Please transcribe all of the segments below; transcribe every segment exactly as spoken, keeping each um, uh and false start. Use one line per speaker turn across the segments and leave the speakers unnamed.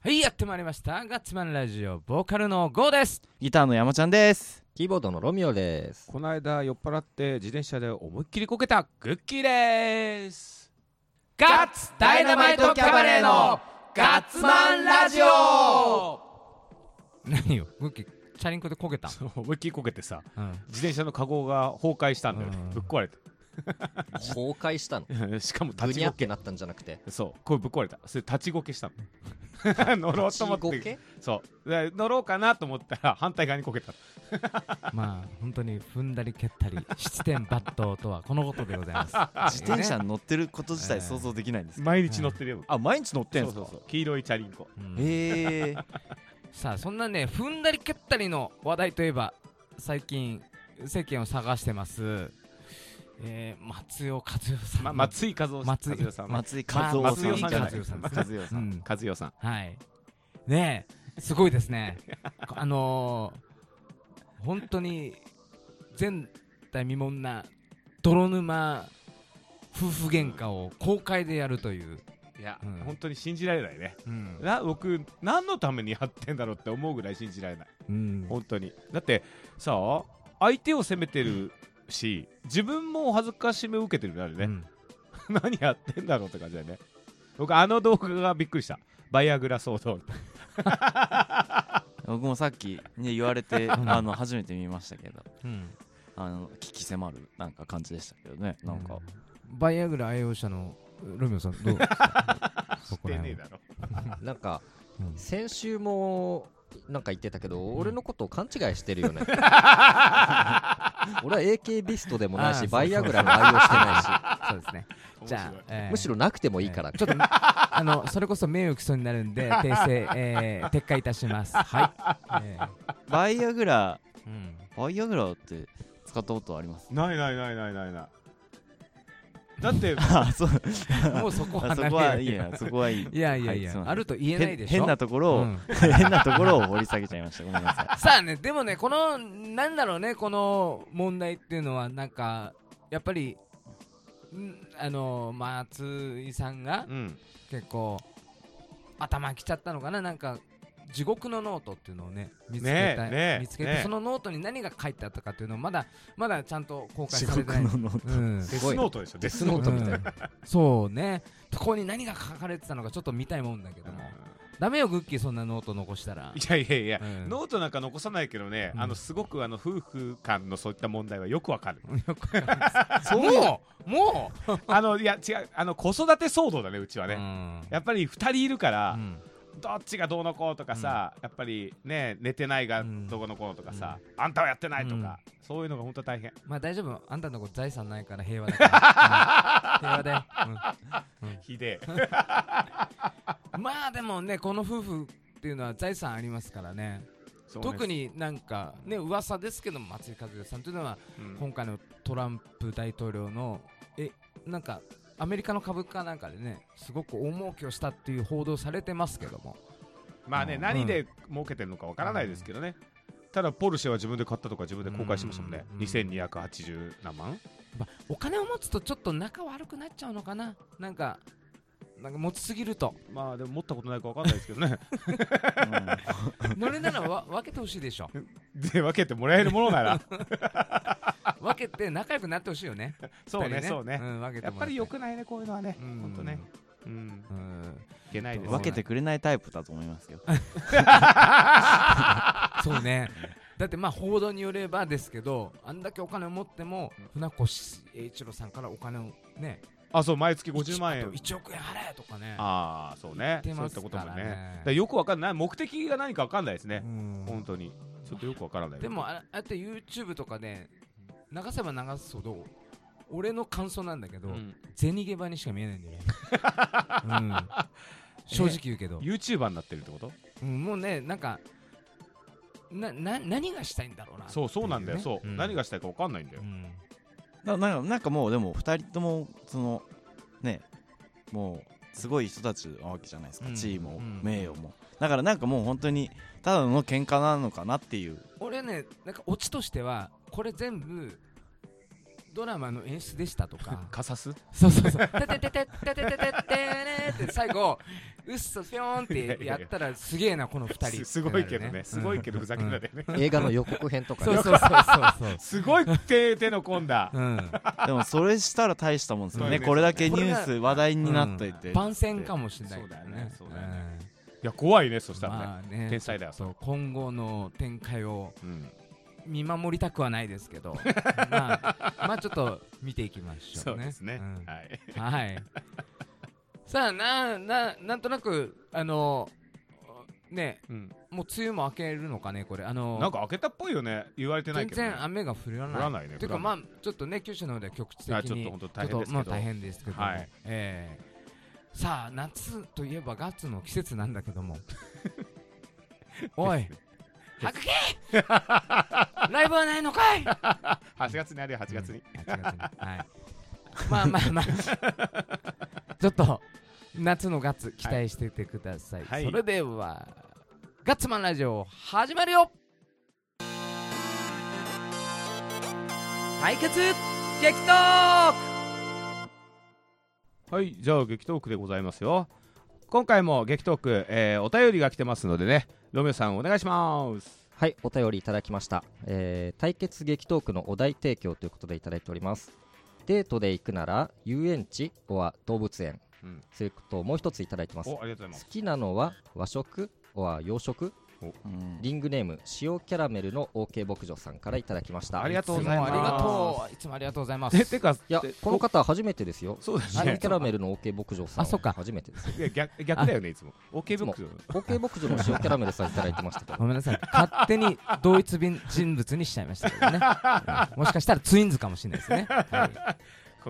はい、やってまいりましたガッツマンラジオ、ボーカルのゴーです。
ギターの山ちゃんです。
キーボードのロミオです。
この間酔っ払って自転車で思いっきりこけたグッキーです。
ガッツダイナマイトキャバレーのガッツマンラジオ。何よ、グッキーチャリンコでこけた。
思いっきりこけてさ、
うん、
自転車のカゴが崩壊したんだよね、
うん、
ぶっ壊れた
崩壊したの
しかも
グ
立ちこけ
ニャってなったんじゃなくて、
そうこれぶっ壊れた。それ立ちこけしたの乗ろうと思って
立ちこけ
そうで乗ろうかなと思ったら反対側にこけた
まあ本当に踏んだり蹴ったり七点抜刀とはこのことでございます
自転車に乗ってること自体想像できないんですけど、
毎日乗ってるよ、
あ、毎日乗ってんすか。
そうそうそう、黄色いチャリンコ、
うん、
へー
さあそんなね踏んだり蹴ったりの話題といえば、最近世間を探してますえー、松尾和代さん、
ま、松井和夫さん、
松井
さん
松井和夫さんじゃない
松井和夫さん
和代さん、
うん、
和代さん、
はいねえ、すごいですねあのー、本当に前代未聞な泥沼夫婦喧嘩を公開でやるという、
いや、
うん、
本当に信じられないね、
うん、
な僕何のためにやってんだろうって思うぐらい信じられない、
うん、
本当に。だってさあ、相手を責めてるし、自分も恥ずかしめを受けてるよね、うん、何やってんだろうって感じだよね。僕あの動画がびっくりした、バイアグラ騒動
僕もさっき、ね、言われてあの初めて見ましたけど、うん、あの危機迫るなんか感じでしたけどね、なんか、
うん、バイアグラ愛用者のロミオさんどう
知ってねえだろ
なんか、うん、先週もなんか言ってたけど、うん、俺のことを勘違いしてるよね俺は エーケー ビストでもないし、バイアグラも愛用してないし
そうですね。じゃあ、えー、
むしろなくてもいいから、
えー、ちょっとあのそれこそ名誉毀損になるんで訂正、えー、撤回いたしますはい、えー、
バイアグラ、
うん、
バイアグラって使ったことあります？
ないないないないないないだって
あ、そう
もうそこは
そこはいいや、そこはいい。
いやいやいや、はい、あると言えないでしょ。
変なところを、うん、変なところを掘り下げちゃいました。ごめんなさい。
さあね、でもね、このなんだろうね、この問題っていうのはなんかやっぱりんあの松井さんが結構頭きちゃったのかな、なんか地獄のノートっていうのをね見つけた、ねね、見つけて、ね、そのノートに何が書いてあったかっていうのをまだまだちゃんと公開されてない。
地獄のノート、
うん、デスノートでしょ、デスノートみたいな、うん、
そうね、そこに何が書かれてたのかちょっと見たいもんだけども、うん、ダメよグッキー、そんなノート残したら。
いやいやいや、うん、ノートなんか残さないけどね、うん、あのすごくあの夫婦間のそういった問題はよくわかる
よくわかるもうもう
あのいや違う、あの子育て騒動だね、うちはね、うん、やっぱりふたりいるから、うん、どっちがどうのこうとかさ、うん、やっぱりね、寝てないがどこのこうとかさ、うん、あんたはやってないとか、うん、そういうのが本当大変。
まあ大丈夫、あんたのとこ財産ないから平和だから、うん、平和だよ、
うんうん、ひでえ
まあでもね、この夫婦っていうのは財産ありますからね。特になんかね、噂ですけど松井和代さんというのは、うん、今回のトランプ大統領のえなんかアメリカの株価なんかでね、すごく大儲けをしたっていう報道されてますけども、
まあね、うん、何で儲けてるのかわからないですけどね、うん、ただポルシェは自分で買ったとか自分で公開しましたもんね、うん、にせんにひゃくはちじゅうなんまん、
まあ、お金を持つとちょっと仲悪くなっちゃうのかな、なんかなんか持ちすぎると。ま
あでも持ったことないかわかんないですけどね
うん、乗れならわ分けてほしいでしょ
で、分けてもらえるものなら
分けて仲良くなってほしいよね
そうね、そうね、
うん、分けて
やっぱり良くないね、こういうのはね、ほんとね、うん、うん、いけないです。
分けてくれないタイプだと思いますよ
そうね、だってまあ報道によればですけど、あんだけお金を持っても船越英一郎さんからお金をね、
あ、そう、毎月ごじゅうまんえん、
いちおくえん払えとかね、
ああ、そうね、そういったこともね、
ね、
だよくわかんない、目的が何かわかんないですね、本当にちょっとよくわからない。
でもああやって YouTube とかで流せば流すほど俺の感想なんだけど、うん、銭ゲバにしか見えないんだよね、うん、正直言うけど
YouTuber になってるってこと、
うん、もうね、なんかなな何がしたいんだろうな、
そうそうなんだよ、そう、うん、何がしたいかわかんないんだよ、うん、
だなんか、なんかもうでもふたりともそのね、もうすごい人たちなわけじゃないですか、うん、地位も、うん、名誉も、だからなんかもう本当にただの喧嘩なのかなっていう。俺
ね、なんかオチとしてはこれ全部ドラマの演出でしたとか
カサス、
そうそうそう、ててててててててててって最後うっそぴょーんってやったらすげえなこのふたり
すすごいけどねすごいけどふざけんなだよね
映画の予告編とかね
そうそうそうそう
すごい手手の込んだ
でもそれしたら大したもんですよねこれだけニュース話題になっといて
番宣かもしれない
そうだよねそうだよねいや怖いねそしたらね天才だよ
そう今後の展開を見守りたくはないですけどまあまあちょっと見ていきましょうね
そうですね
はいはいさあなななんとなくあのねもう梅雨も明けるのかねこれあの
なんか明けたっぽいよね言われてないけど
全然雨が降らない
降らないね
ていうかまあちょっとね九州の方では局地的に
ちょっと本当大変ですけど
まあ大変ですけどええさあ夏といえばガッツの季節なんだけどもおいはくけライブはないのかい
はちがつにあるよはちがつに
はちがつにはいまあまあまあちょっと夏のガッツ期待しててください、はい、それではガッツマンラジオ始まるよ対決激闘
はいじゃあ激闘区でございますよ今回も激闘区、えー、お便りが来てますのでねロミオさんお願いします
はいお便りいただきました、えー、対決激闘区のお題提供ということでいただいておりますデートで行くなら遊園地は動物園、うん、それともう一ついただいてます
おありがとうございます
好きなのは和食は洋食うん、リングネーム塩キャラメルの OK 牧場さんからいただきました
ありがとうございます
ありがとういつもありがとうございます
てか
いやこの方初めてですよ
そうです
ね塩キャラメルの OK 牧場さん
あそうか
初めてです
いや 逆, 逆だよねいつも OK 牧場
OK 牧場の塩キャラメルさんいただいてましたけど
ごめんなさい勝手に同一人物にしちゃいましたけどね、うん、もしかしたらツインズかもしれないですね、はい、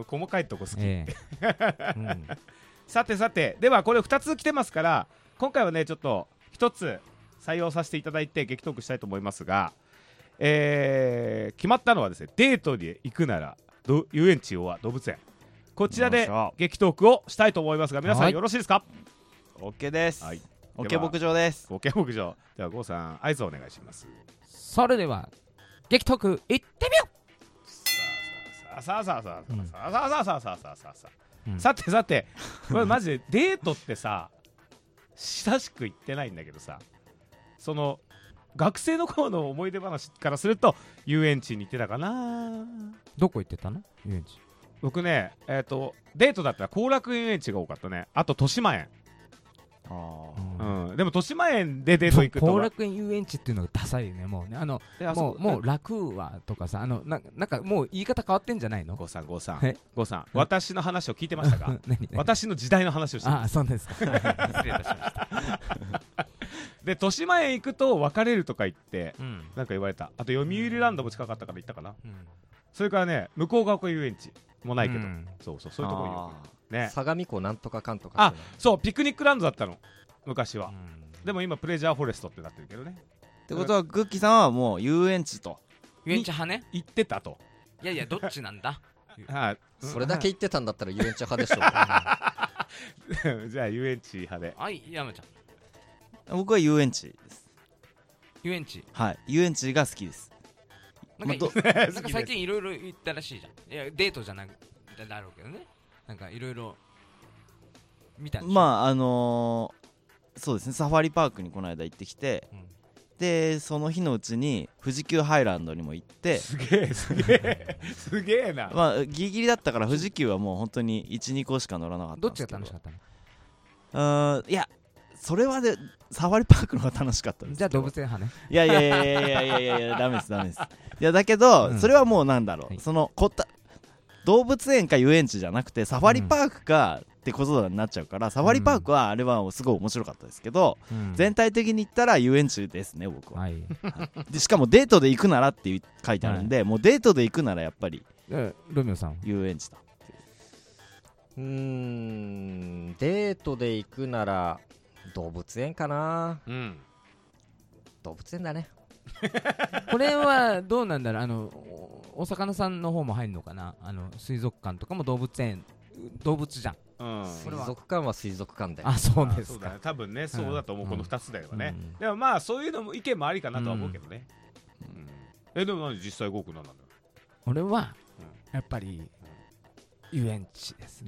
細かいとこ好き、
えーうん、
さてさてではこれふたつ来てますから今回はねちょっとひとつ採用させていただいて激闘区したいと思いますが、えー、決まったのはですねデートで行くなら遊園地は動物園こちらで激闘区をしたいと思いますが皆さんよろしいですか
OK です、
はい、
OK 牧場です
OK 牧場では郷さん合図をお願いします
それでは激闘区行ってみよ
うさあさあさあさあさあさあさあさあさあさあさあさあさてさてこれマジでデートってさ親しく言ってないんだけどさその学生の頃の思い出話からすると遊園地に行ってたかな
どこ行ってたの遊園地
僕ねえっ、ー、とデートだったら後楽園遊園地が多かったねあと豊島園あ、うん、でも豊島園でデート行くと
後楽園遊園地っていうのがダサいよねもうねあのもうもう楽はとかさあの な, なんかもう言い方変わってんじゃないの
郷さん郷さん郷さん私の話を聞いてましたか私の時代の話をしてます
あそうですか失礼いたしました
で豊島園行くと別れるとか言って、うん、なんか言われたあと読売ランドも近かったから行ったかな、うん、それからね向こう側遊園地もないけど、うん、そうそうそういうところね
相模湖なんとかかんとか
あそうピクニックランドだったの昔は、うん、でも今プレジャーフォレストってなってるけどね
ってことはグッキーさんはもう遊園地と
遊園地派ね
行ってたと
いやいやどっちなんだ
あそれだけ言ってたんだったら遊園地派でしょ
うじゃあ遊園地派で
はい山ちゃん
僕は遊園地です
遊園地
はい遊園地が好きです
なんかなんか最近いろいろ言ったらしいじゃんいやデートじゃなくだろうけどねなんかいろいろ見たんでしょ
まああのー、そうですねサファリパークにこの間行ってきて、うん、でその日のうちに富士急ハイランドにも行って
すげえすげえすげえな
まあギリギリだったから富士急はもう本当に いち,に 個しか乗らなかったんですけど
どっちが楽しかったの
うーんいやそれはでサファリパークの方が楽しかったです
じゃあ動物園派ね
いやいやいやいやいやいやいやいやダメですダメですいやだけど、うん、それはもうなんだろう、はい、そのこった動物園か遊園地じゃなくてサファリパークか、うん、ってことになっちゃうからサファリパークはあれはすごい面白かったですけど、うん、全体的に言ったら遊園地ですね僕は、はい、でしかもデートで行くならって書いてあるんで、はい、もうデートで行くならやっぱり
ロミオさん
遊園地だ
うーんデートで行くなら動物園かな、うん、動物園だね
これはどうなんだろうあのお魚さんの方も入るのかなあの水族館とかも動物園動物じゃん、
うん、水族館は水族館で
あそうですか、
ね、多分ねそうだと思う、うん、このふたつだよね、うん、でもまあそういうのも意見もありかなとは思うけどね、うんうん、えでも何実際ゴークなんだろう
俺は、うん、やっぱり遊園地ですね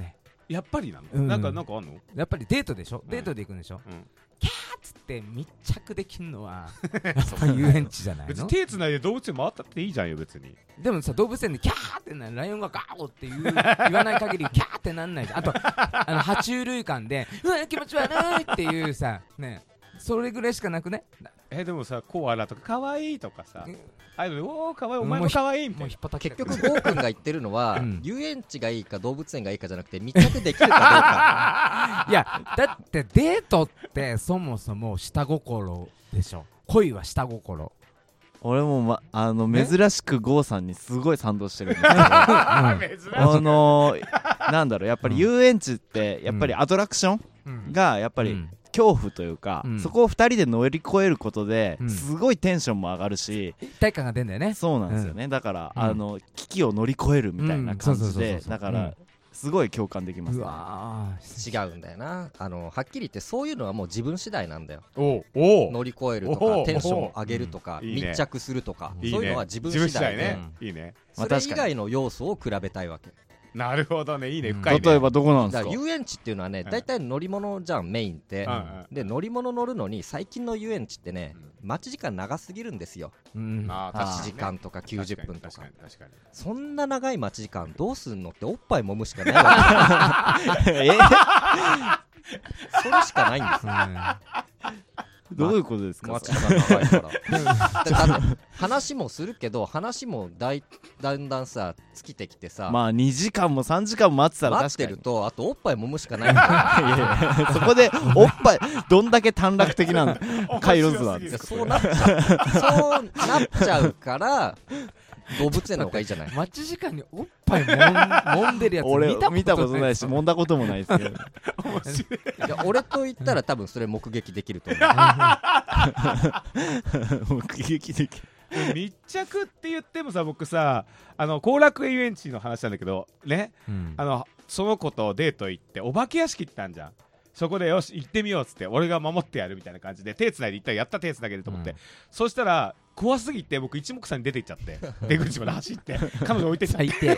やっぱりなの、
うん、
なんかなんかあんの？
やっぱりデートでしょ、
うん、
デートで行くんでしょ、
うん、
キャーっつって密着できるのはやっぱ遊園地じゃないの？
別に手つないで動物園回ったっていいじゃんよ別に。
でもさ動物園でキャーってなライオンがガーオって言う言わない限りキャーってなんないじゃん。あとあの爬虫類館でうわ気持ち悪いっていうさねそれぐらいしかなくね。
えでもさコアラとか可愛いとかさあれおお可愛いお前も可愛いみたいな。
結局ゴーくんが言ってるのは、うん、遊園地がいいか動物園がいいかじゃなくて密着できるかどうか。
いやだってデートってそもそも下心でしょ。恋は下心。
俺も、ま、あの珍しくゴーさんにすごい賛同してるんですけど、うん、あのー、なんだろうやっぱり遊園地ってやっぱりアトラクションがやっぱり、うん恐怖というか、うん、そこをふたりで乗り越えることで、うん、すごいテンションも上がるし
一体感が出るんだよね。
そうなんですよね、うん、だから、うん、あの危機を乗り越えるみたいな感じでだから、うん、すごい共感できます、ね、う
わ違うんだよな。あのはっきり言ってそういうのはもう自分次第なんだよ。
おお
乗り越えるとかテンションを上げるとか、うん、密着するとか、いいね、そういうのは自分次第で、
いいね、
それ以外の要素を比べたいわけ。
なるほどねいいね深いね。
例えばどこなんですか？
遊園地っていうのはねだいたい乗り物じゃんメインって、うん、で乗り物乗るのに最近の遊園地ってね、うん、待ち時間長すぎるんですよ、うん、はちじかんとかきゅうじゅっぷんとか。確かに確かにそんな長い待ち時間どうすんのっておっぱい揉むしかないわけえそれしかないんですよ、ね
どういうことですか？
待ち時間長いからだって話もするけど話もだいだんだんさ尽きてきてさ
まあにじかんもさんじかんも待ってたら確かに
待ってるとあとおっぱい揉むしかないんだいや
いやそこでおっぱいどんだけ短絡的なんだ回路図なんですか？
そうなっちゃうそうなっちゃうから動物園の方がいいじゃない
待ち時間におっぱいもん揉んでるやつ
俺見たことないし揉んだこともないですけどい
や俺と言ったら多分それ目撃できると思
う目撃できる
密着って言ってもさ僕さあの後楽園遊園地の話なんだけどね、うん、あのその子とデート行ってお化け屋敷行ったんじゃん。そこでよし行ってみようっつって俺が守ってやるみたいな感じで手つないで行ったらやった手つなげると思って、うん、そしたら怖すぎて僕一目散に出て行っちゃって出口まで走って彼女置いてっちゃって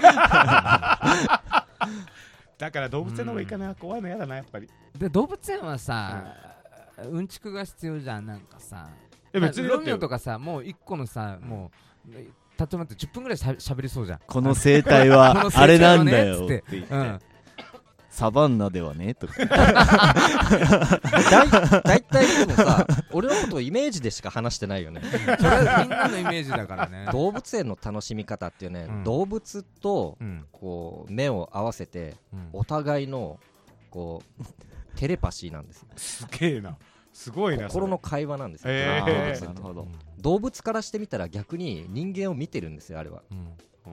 だから動物園の方がいいかな、うん、怖いのやだなやっぱり。
で動物園はさ、うん、うんちくが必要じゃん。なんかさ
別に
ロミオとかさもう一個のさもう例えばじゅっぷんぐらいしゃべりそうじゃん。
この生態はあれなんだよって言って、うん、サバンナではねとか
だ, だいたいでもさ俺のことをイメージでしか話してないよね
それはみんなのイメージだからね
動物園の楽しみ方っていうね、うん、動物とこう目を合わせて、うん、お互いのこうテレパシーなんですよ。
すげえなすごいな
心の会話なんですよ、
えー、
動物なるほど。動物からしてみたら逆に人間を見てるんですよあれは、うん、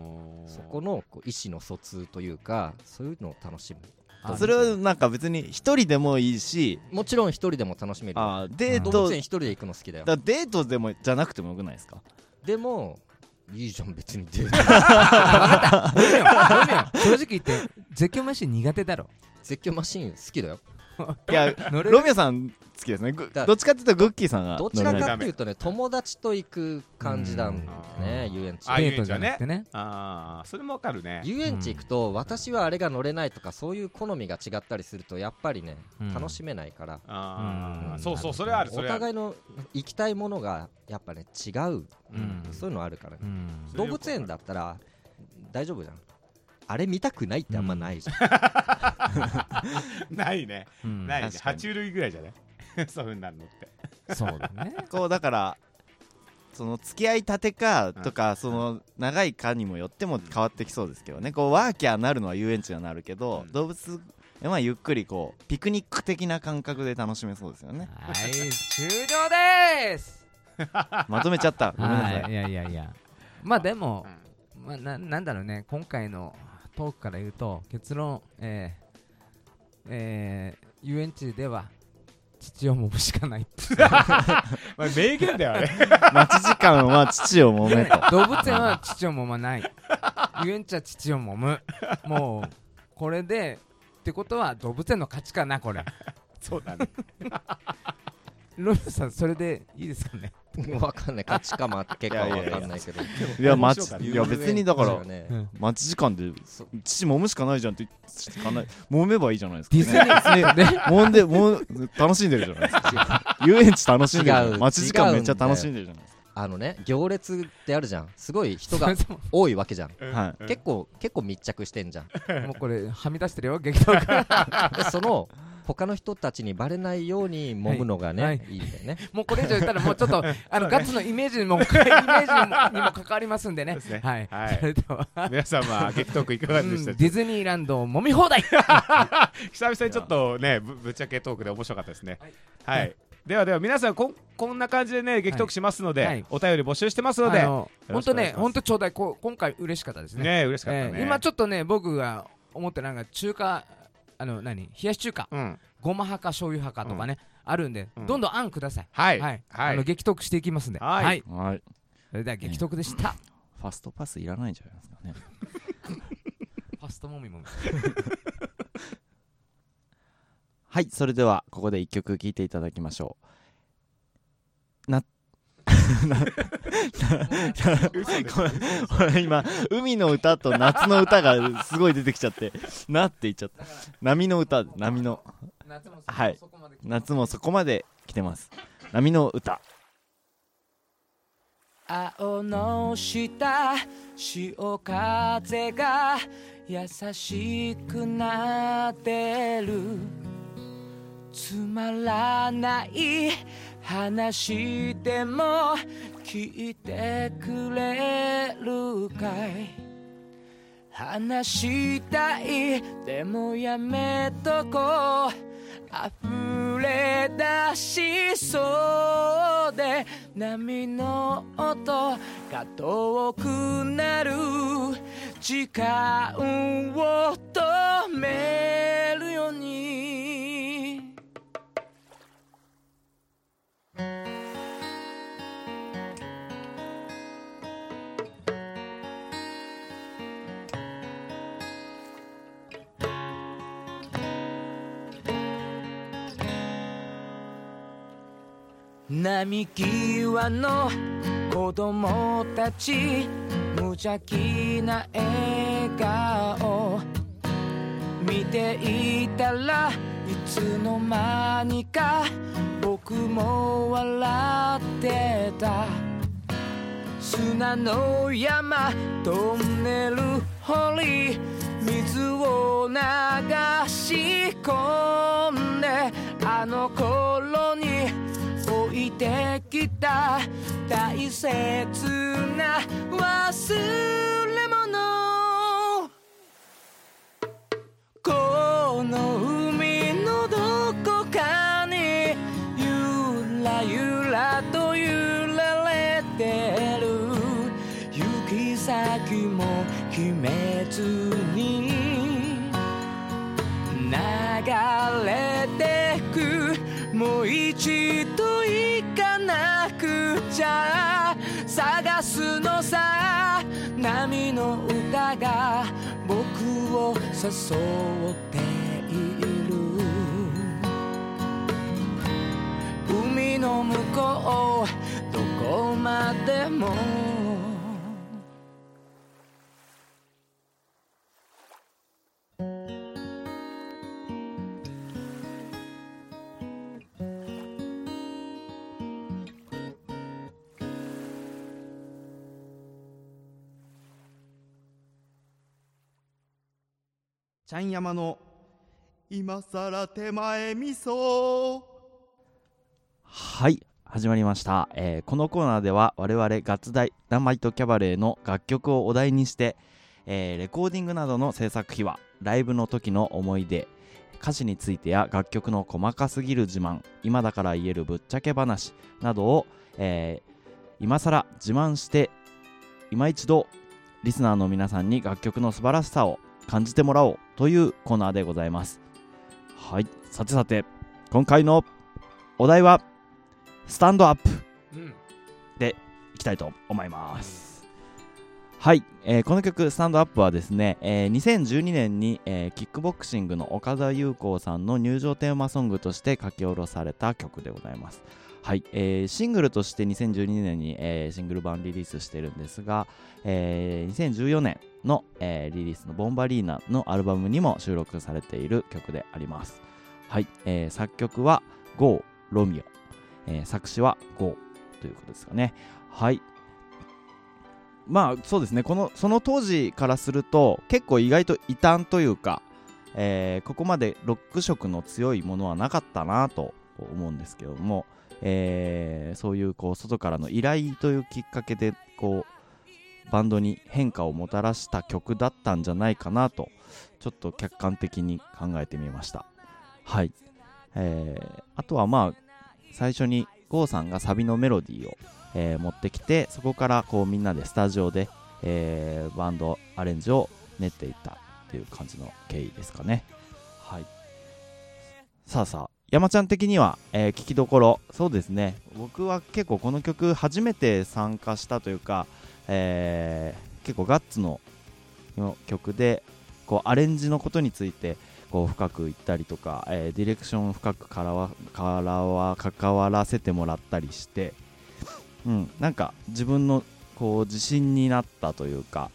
そこのこう意思の疎通というかそういうのを楽しむ。
それはなんか別に一人でもいいし
もちろん一人でも楽しめる。
あデート
動物園一人で行くの好きだよ。
だデートでもじゃなくてもよくないですか？
でもいいじゃん別にデート
分かった正直言って絶叫マシン苦手だろ。
絶叫マシン好きだよ
いやロミオさん好きですね。どっちかっていうとグッキーさんが
どちらかっていうとね友達と行く感じなんだね遊園地。
デートじゃなくてね。
あそれもわかるね。
遊園地行くと私はあれが乗れないとかそういう好みが違ったりするとやっぱりね、うん、楽しめないから。
あ、うん、そうそうそれある。
お互いの行きたいものがやっぱね違う、うん、そういうのあるからね、うん、動物園だったら大丈夫じゃん。あれ見たくないってあんまないじゃ
ん、うん、ないね、うん、ないね。爬虫類ぐらいじゃねそういう風になるのって
そうだね
こうだからその付き合いたてかとか、うん、その長いかにもよっても変わってきそうですけどね。こうワーキャーなるのは遊園地がなるけど、うん、動物まあゆっくりこうピクニック的な感覚で楽しめそうですよね。
はい終了です
まとめちゃったごめんなさい。
いやいやいやまあでも、うんまあ、な, なんだろうね今回のトークから言うと結論、えーえー、遊園地では父を揉むしかない
まあ名言だよね
待ち時間は父を揉めと
動物園は父を揉まない遊園地は父を揉むもうこれでってことは動物園の勝ちかなこれ
そうだね
ロミオさんそれでいいですかね
わかんない、勝ちか負けかわかんないけど、
いや待ちいや別にだから待ち時間で父揉むしかないじゃんって揉めばいいじゃないですか、ね、
ディズニーね
揉んでもう楽しんでるじゃないですか遊園地楽しんでる、待ち時間めっちゃ楽しんでるじゃないですか。
あのね、行列ってあるじゃん、すごい人が多いわけじゃん、
はい、
結構結構密着してんじゃん
もうこれはみ出してるよ激闘から
でその他の人たちにバレないように揉むのがね、はいはい、いいんだよね。
もうこれ以上言ったらもうちょっとあのガッツのイメージにもイメージにも関わりますんでね。
ですね
はい。
はい、それでは皆様激トークいかがでした、
うん、ディズニーランド揉み放題
久々にちょっとね ぶ, ぶっちゃけトークで面白かったですね。はい。はい、ではでは皆さん こ, こんな感じでね激トークしますので、はい、お便り募集してますので、
本当ね本当ちょうだいこ今回嬉しかったですね。
ね嬉しかったね、
えー。今ちょっとね僕が思ってなんか中華あの何冷やし中華。うんごま派か醤油派かとかね、うん、あるんで、うん、どんどん案ください。
はい、はい
はい、あの激トークしていきますんで。
はい、
はい
はい、
それでは激トークでした。
ファストパスいらないんじゃないですかね。
ファストもみもみ。
はい、それではここで一曲聴いていただきましょう。な今海の歌と夏の歌がすごい出てきちゃってなって言っちゃった。波の歌、波のはい、夏もそこまで来てます。波の歌。
青の下潮風が優しくなってる、つまらない話でも聞いてくれるかい、話したいでもやめとこう、溢れ出しそうで波の音が遠くなる、時間を止めるように並木際の子供たち無邪気な笑顔見ていたらいつの間にか僕も笑ってた、砂の山トンネル掘り水を流し込んであの頃に置いてきた大切な忘れ物、この海のどこかにゆらゆらと揺られてる、行き先も決めずに流れてく、もう一度行かなくちゃ、探すのさ波の歌が僕を誘っている、海の向こうどこまでも
ちゃん山の今さら手前味噌。
はい始まりました、えー、このコーナーでは我々ガッツダイナマイトキャバレーの楽曲をお題にして、えー、レコーディングなどの制作秘話、ライブの時の思い出、歌詞についてや楽曲の細かすぎる自慢、今だから言えるぶっちゃけ話などを、えー、今さら自慢して今一度リスナーの皆さんに楽曲の素晴らしさを感じてもらおうというコーナーでございます。はい、さてさて今回のお題はスタンドアップでいきたいと思います、うん、はい、えー、この曲スタンドアップはですね、えー、にせんじゅうにねんに、えー、キックボクシングの岡田裕子さんの入場テーマソングとして書き下ろされた曲でございます。 はい、えー、シングルとしてにせんじゅうにねんに、えー、シングル版リリースしてるんですが、えー、にせんじゅうよねんの、えー、リリースのボンバリーナのアルバムにも収録されている曲であります。はい、えー、作曲は ゴー ロミオ、えー、作詞は ゴー ということですかね。はい、まあそうですね、このその当時からすると結構意外と異端というか、えー、ここまでロック色の強いものはなかったなと思うんですけども、えー、そういうこう外からの依頼というきっかけでこうバンドに変化をもたらした曲だったんじゃないかなとちょっと客観的に考えてみました。はい、えー、あとはまあ最初にゴーさんがサビのメロディーを、えー、持ってきて、そこからこうみんなでスタジオで、えー、バンドアレンジを練っていったっていう感じの経緯ですかね。はい、さあさあ山ちゃん的には、えー、聴きどころ、そうですね、僕は結構この曲初めて参加したというか、えー、結構ガッツのの曲でこうアレンジのことについてこう深く言ったりとか、えー、ディレクション深くからはからは関わらせてもらったりして、うん、なんか自分のこう自信になったというか、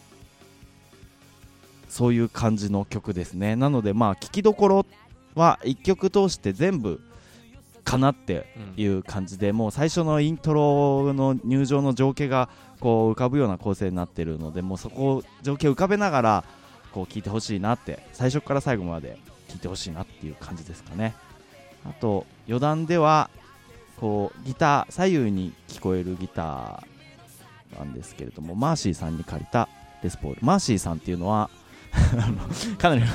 そういう感じの曲ですね。なのでまあ聴きどころはいっきょく通して全部かなっていう感じで、うん、もう最初のイントロの入場の情景がこう浮かぶような構成になってるので、もうそこを情景浮かべながらこう聴いてほしいなって、最初から最後まで聴いてほしいなっていう感じですかね。あと余談ではこうギター左右に聞こえるギターなんですけれども、マーシーさんに借りたレスポール。マーシーさんっていうのはあのかなり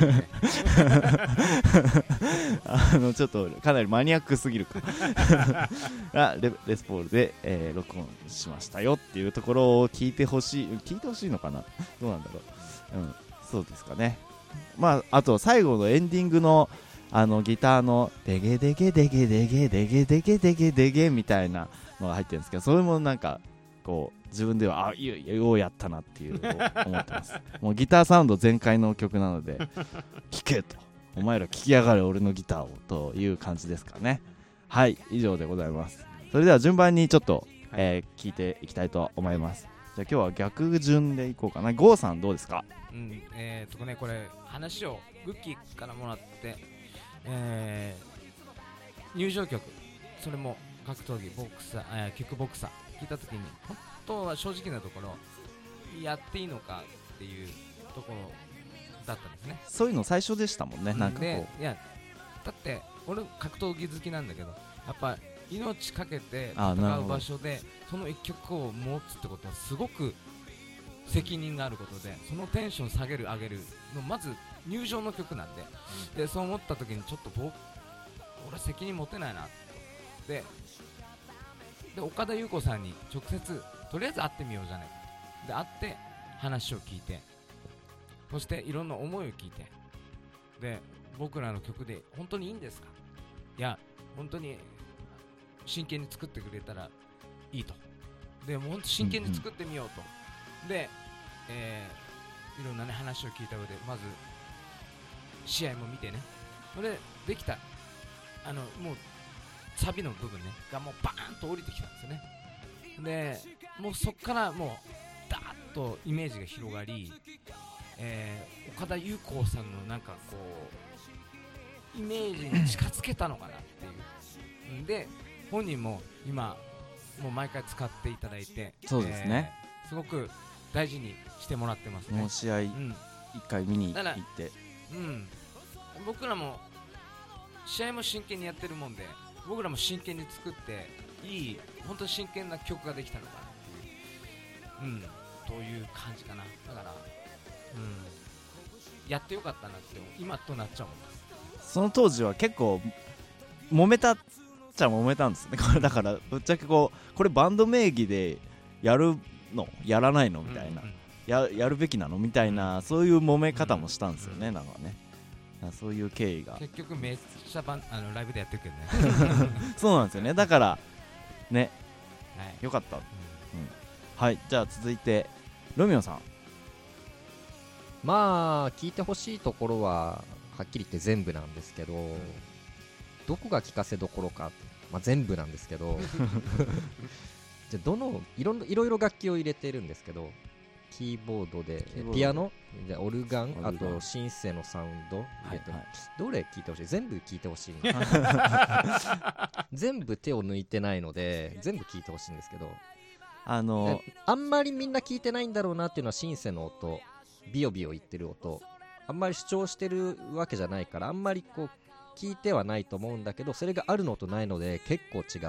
あのちょっとかなりマニアックすぎるかが レ, レスポールで、えー、録音しましたよっていうところを聞いてほしい聞いてほしいのかな、どうなんだろう、うん、そうですかね。まああと最後のエンディングのあのギターのデゲデゲデゲデゲデゲデゲデゲデゲみたいなのが入ってるんですけど、それもなんかこう自分ではあようやったなっていうのを思ってますもうギターサウンド全開の曲なので聴けと、お前ら聴きやがれ俺のギターをという感じですかね。はい、以上でございます。それでは順番にちょっと、えー、聞いていきたいと思います。じゃあ今日は逆順でいこうかな。ゴーさんどうですか？
うん、えー、っとねこれ話をグッキーからもらって、えー、入場曲、それも格闘技ボクサー、えー、キックボクサー聞いたときに本当は正直なところやっていいのかっていうところだったんですね。
そういうの最初でしたもんね。なんかこう
いやだって俺格闘技好きなんだけど、やっぱ命かけて戦う場所でその一曲を持つってことはすごく責任があることで、そのテンション下げる上げるのまず入場の曲なんで、うん、でそう思った時にちょっと僕俺責任持てないなでで岡田優子さんに直接とりあえず会ってみようじゃないかで会って話を聞いて、そしていろんな思いを聞いて、で僕らの曲で本当にいいんですか、いや本当に真剣に作ってくれたらいいと、でもう本当真剣に作ってみようと、うんうん、で、えー、いろんな、ね、話を聞いた上でまず試合も見てね、それでできたあのもうサビの部分ねがもうバーンと降りてきたんですよね。でもうそっからもうダーッとイメージが広がり、えー、岡田優子さんのなんかこうイメージに近づけたのかなっていうで本人も今もう毎回使っていただいて、
そうですね、
えー、すごく大事にしてもらってますね。
もう試合一、うん、回見に行って、
うん、僕らも試合も真剣にやってるもんで、僕らも真剣に作っていい本当に真剣な曲ができたのかなっていう、うん、という感じかな。だから、うん、やってよかったなって今となっちゃうもんです。
その当時は結構揉めたっちゃ揉めたんですね。これだからぶっちゃけこうこれバンド名義でやるのやらないのみたいな、うんうん、や, やるべきなのみたいな、そういう揉め方もしたんですよね、うんうん、なんかね、そういう経緯が
結局めっちゃバンあのライブでやってるけどね
そうなんですよね。だからね、はい、よかった、うんうん、はい。じゃあ続いてロミオさん。
まあ聞いてほしいところははっきり言って全部なんですけど、うん、どこが聞かせどころか、 まあ、全部なんですけどじゃどのいろんいろいろ楽器を入れてるんですけど、キーボードでピアノ、じゃオルガン、あとシンセのサウンド入れて、はいはい、どれ聴いてほしい？全部聴いてほしい全部手を抜いてないので全部聴いてほしいんですけど、
あの
あんまりみんな聴いてないんだろうなっていうのはシンセの音、ビヨビヨ言ってる音、あんまり主張してるわけじゃないからあんまりこう聞いてはないと思うんだけど、それがあるのとないので結構違って、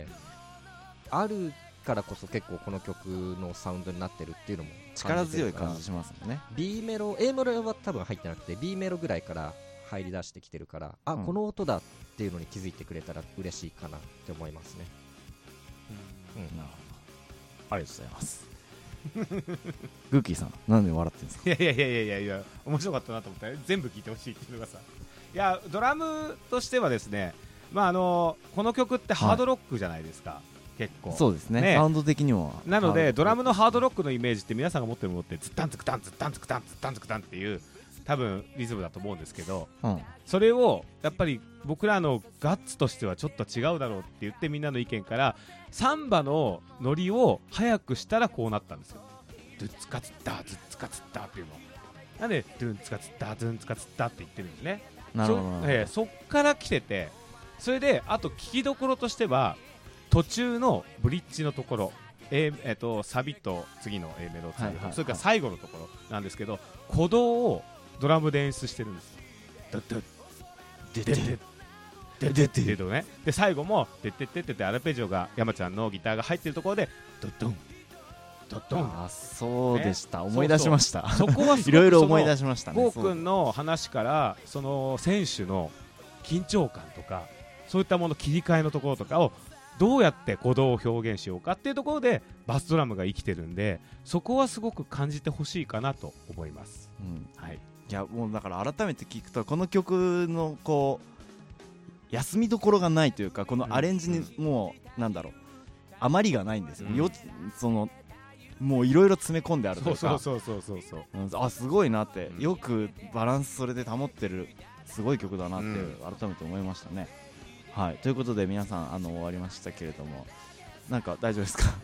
あるからこそ結構この曲のサウンドになってるっていうのも
力強い感じしますもんね。
B メロ A メロは多分入ってなくて B メロぐらいから入り出してきてるから、あ、うん、この音だっていうのに気づいてくれたら嬉しいかなって思いますね。
うん、うん、なるほど、ありがとうございますグッキーさんなんで笑ってるんですか？
いやいやいやいやいや面白かったなと思って全部聴いてほしいっていうのがさ、いやドラムとしてはですね、まああのこの曲ってハードロックじゃないですか、はい、結構
そうです ね, ねサウンド的には
なのでドラムのハードロックのイメージって皆さんが持ってるものってズッタンズクタンズッタンズクタンズッタンズクタンっていう多分リズムだと思うんですけど、うん、それをやっぱり僕らのガッツとしてはちょっと違うだろうって言ってみんなの意見からサンバのノリを速くしたらこうなったんですよ。ドゥッツカツッターズッツカツッターっていうのなんでドゥンツカツッタードゥンツカツッターって言ってるんですね。
なるほど、
そ, えー、そっから来てて、それであと聞きどころとしては途中のブリッジのところ、えーえー、とサビと次の A メロ、はいはいはい、それから最後のところなんですけど、鼓動をドラムで演出してるんですよ。ドッドッデデデデデデデデね、で最後もデデデデデアルペジオが山ちゃんのギターが入ってるところでドッドンドッドン、
あ、そうでした、ね、思い出しました。
そこはい
ろいろ思い出しましたね。
ゴーくんの話からその選手の緊張感とかそういったもの切り替えのところとかをどうやって鼓動を表現しようかっていうところでバスドラムが生きてるんで、そこはすごく感じてほしいかなと思います、うん、はい、
いやもうだから改めて聞くとこの曲のこう休みどころがないというか、このアレンジにもう、うん、なんだろう余りがないんですよ、うん、よそのもういろいろ詰め込んであるというか、
そうそうそうそうそう、
うん、あすごいなって、うん、よくバランスそれで保ってるすごい曲だなって改めて思いましたね、うん、はい、ということで皆さんあの終わりましたけれども、なんか大丈夫ですか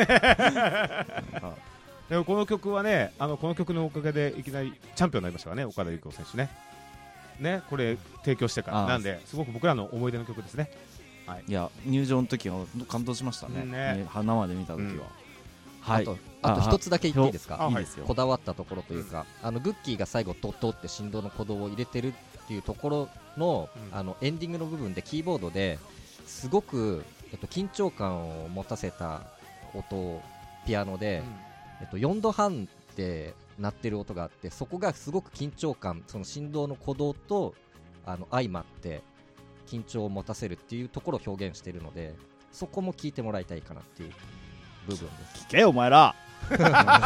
でもこの曲はね、あのこの曲のおかげでいきなりチャンピオンになりましたからね、岡田有希子選手ね、ねこれ提供してからなんですごく僕らの思い出の曲ですね、はい、
いや入場の時は感動しましたね、ね生で見た時は、うんはい、
あとあと一つだけ言っていいですか？
いいですよ。
こだわったところというか、あのグッキーが最後ドッドって振動の鼓動を入れてるっていうところ の,、うん、あのエンディングの部分でキーボードですごく、えっと、緊張感を持たせた音をピアノで、うんえっと、よんどはんで鳴ってる音があって、そこがすごく緊張感、その振動の鼓動とあの相まって緊張を持たせるっていうところを表現しているので、そこも聞いてもらいたいかなっていう部分です。
聞けよお前ら聞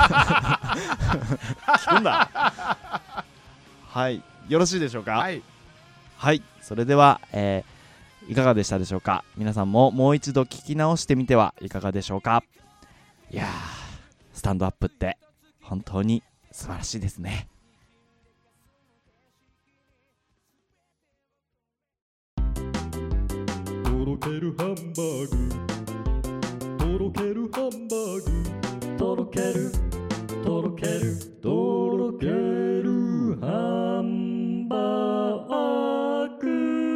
くんだはい、よろしいでしょうか。はい、はい、それでは、えー、いかがでしたでしょうか。皆さんももう一度聞き直してみてはいかがでしょうか。いやースタンドアップって本当に素晴らしいですね。
とろけるハンバーグ、とろけるハンバーグ、とろけるとろけるとろけるハンバーグ。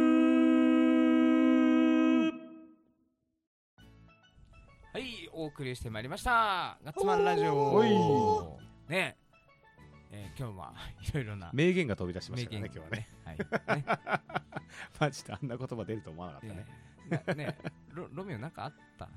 はい、お送りしてまいりましたガッツマンラジオねえー、今日はいろいろな
名言が飛び出しましたね、今日はね、
はいね
マジであんな言葉出ると思わなかったね。
ねねロ, ロミオなんかあった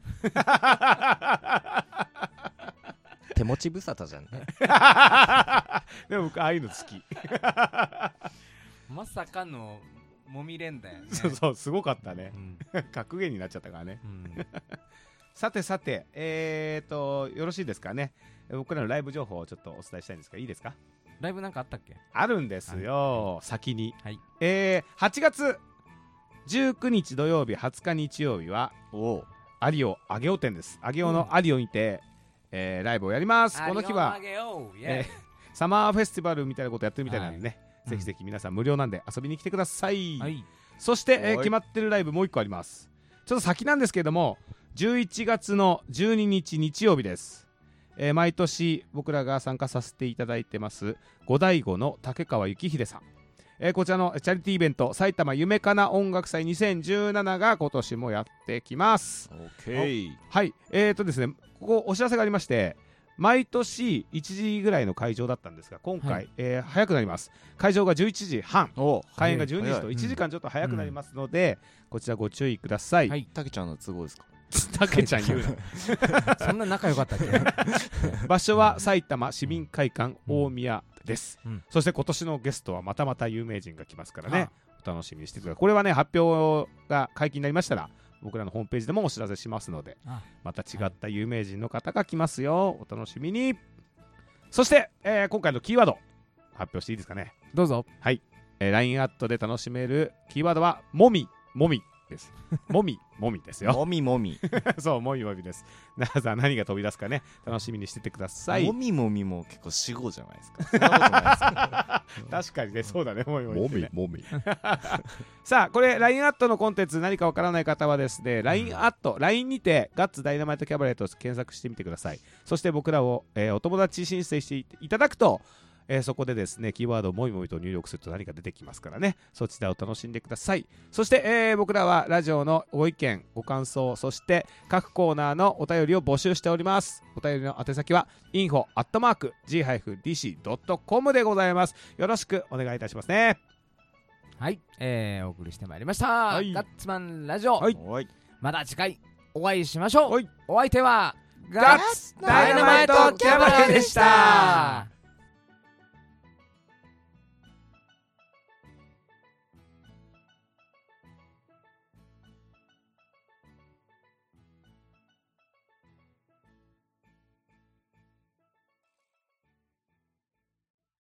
手持ち無沙汰じゃんね
でも僕ああいうの好き
まさかのもみれんだよね。
そうそうすごかったね、うん、格言になっちゃったからね、うん、さてさてえーとよろしいですかね。僕らのライブ情報をちょっとお伝えしたいんですがいいですか。
ライブなんかあったっけ。
あるんですよ、はい、先に、
はい、
えー、はちがつじゅうくにち土曜日、はつか日曜日はおアリオアゲオ店です。アゲオのアリオにて、うんえー、ライブをやります。この日は、えー、サマーフェスティバルみたいなことやってるみたいなんでね、はい、ぜひぜひ皆さん無料なんで遊びに来てください、はい、そして、えー、決まってるライブもういっこあります。 ちょっと先なんですけれどもじゅういちがつのじゅうににち日曜日です。えー、毎年僕らが参加させていただいてます五醍醐の竹川幸秀さん、えー、こちらのチャリティーイベント埼玉夢かな音楽祭にせんじゅうななが今年もやってきます。
OK。
はいえーとですねここお知らせがありまして、毎年いちじぐらいの会場だったんですが今回、はいえー、早くなります。会場がじゅういちじはん、開演がじゅうにじといちじかんちょっと早くなりますので、うん、こちらご注意ください。
はい、たけちゃんの都合ですか？
たけちゃん言う
なそんな仲良かったっけ
場所は埼玉市民会館大宮です、うん、そして今年のゲストはまたまた有名人が来ますからね、お楽しみにしてください。これはね発表が解禁になりましたら僕らのホームページでもお知らせしますので、また違った有名人の方が来ますよ、お楽しみに。そして、えー、今回のキーワード発表していいですかね？
どうぞ。
はい、えー、ライン アットで楽しめるキーワードはもみもみですもみもみですよ
もみもみ
そうもみもみです。皆さん何が飛び出すかね楽しみにしててください。
もみもみも結構死語じゃないですか。そんなことないですか
確かにねそうだねもみもみ、ね、
もみもみ
さあこれ ライン アットのコンテンツ何かわからない方はですね ライン アット ライン にてガッツダイナマイトキャバレットを検索してみてください。そして僕らを、えー、お友達申請していただくとえー、そこでですねキーワードをもみもみと入力すると何か出てきますからね、そちらを楽しんでください。そして、えー、僕らはラジオのご意見ご感想そして各コーナーのお便りを募集しております。お便りの宛先は インフォ アットマーク ジー ディーシー ドット コム でございます。よろしくお願いいたしますね。
はい、えー、お送りしてまいりました、
はい、
ガッツマンラジオ、
はい、
また次回お会いしましょう。
はい、
お相手はガッツダイナマイトキャバレーでした。